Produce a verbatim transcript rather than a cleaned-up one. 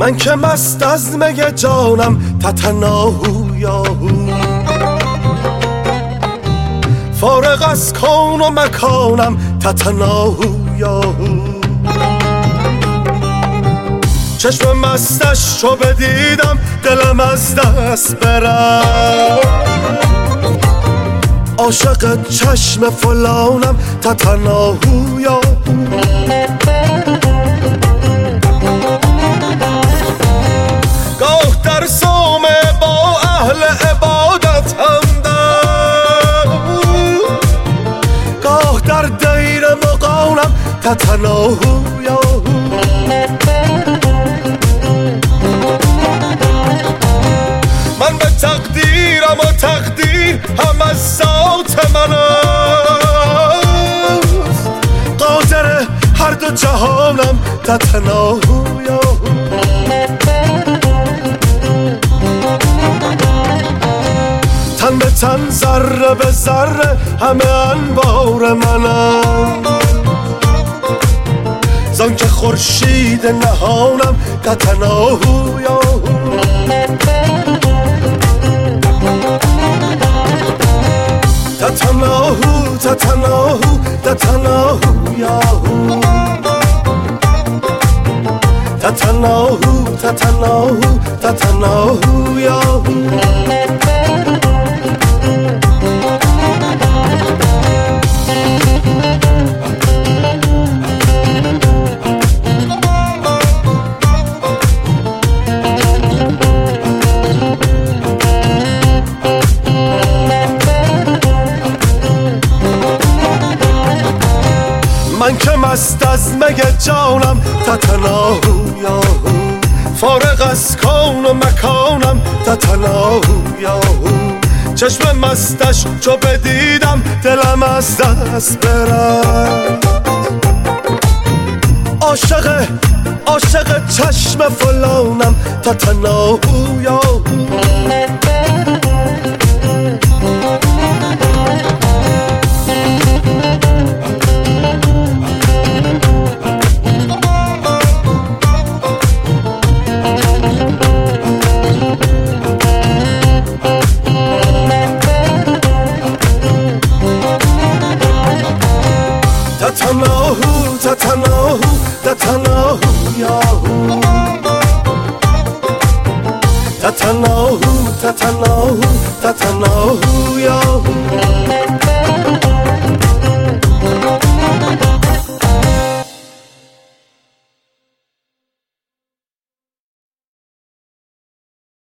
من که مست از می جانم تتناهو یاهو، فارغ از کون و مکانم تتناهو یاهو. چشم مستش رو بدیدم دلم از دست برم، عاشق چشم فلانم تتناهو یاهو. گاه در صومعه با اهل عبادت همدم، گاه در دیر مغانم تتناهو یاهو. من به تقدیرم و تقدیر هم از ذات من است، قادر هر دو جهانم تتناهو یاهو. تن به تن ذره به ذره همه انوار منم، زان که خورشید نهانم تتناهو یاهو. تتناهو تتناهو تتناهو یاهو، تتناهو تتناهو تتناهو یاهو. من که مست از می جانم تتناهو یاهو، فارغ از کون و مکانم تتناهو یاهو. چشم مستش چو بدیدم دلم از دست برد، عاشق عاشق چشم فلانم تتناهو یاهو. تتناهو تتناهو تتناهو یاهو، تتناهو تتناهو تتناهو